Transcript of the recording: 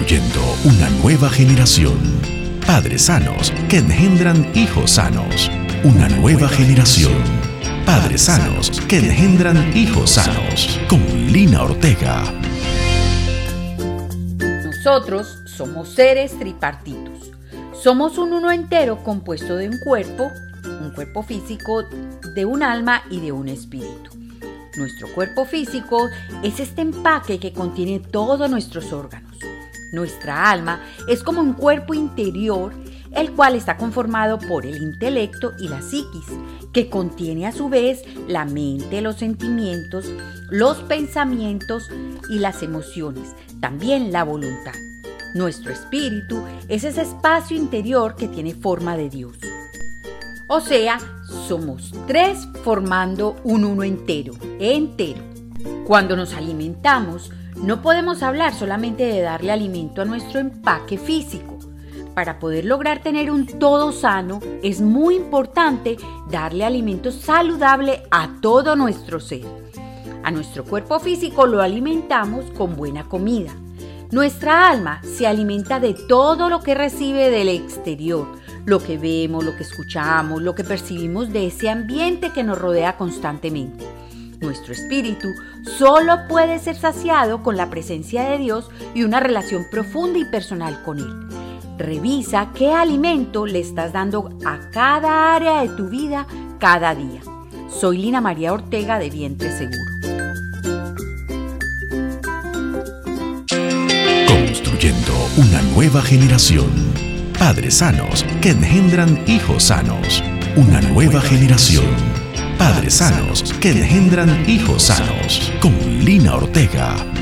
Construyendo una nueva generación. Padres sanos que engendran hijos sanos. Una nueva generación. Padres sanos que engendran hijos sanos. Con Lina Ortega. Nosotros somos seres tripartitos. Somos un uno entero compuesto de un cuerpo físico, de un alma y de un espíritu. Nuestro cuerpo físico es este empaque que contiene todos nuestros órganos. Nuestra alma es como un cuerpo interior, el cual está conformado por el intelecto y la psiquis, que contiene a su vez la mente, los sentimientos, los pensamientos y las emociones, también la voluntad. Nuestro espíritu es ese espacio interior que tiene forma de Dios. O sea, somos tres formando un uno entero. Cuando nos alimentamos, no podemos hablar solamente de darle alimento a nuestro empaque físico. Para poder lograr tener un todo sano, es muy importante darle alimento saludable a todo nuestro ser. A nuestro cuerpo físico lo alimentamos con buena comida. Nuestra alma se alimenta de todo lo que recibe del exterior, lo que vemos, lo que escuchamos, lo que percibimos de ese ambiente que nos rodea constantemente. Nuestro espíritu solo puede ser saciado con la presencia de Dios y una relación profunda y personal con Él. Revisa qué alimento le estás dando a cada área de tu vida cada día. Soy Lina María Ortega de Vientre Seguro. Construyendo una nueva generación. Padres sanos que engendran hijos sanos. Una nueva generación. Padres sanos que engendran hijos sanos. Con Lina Ortega.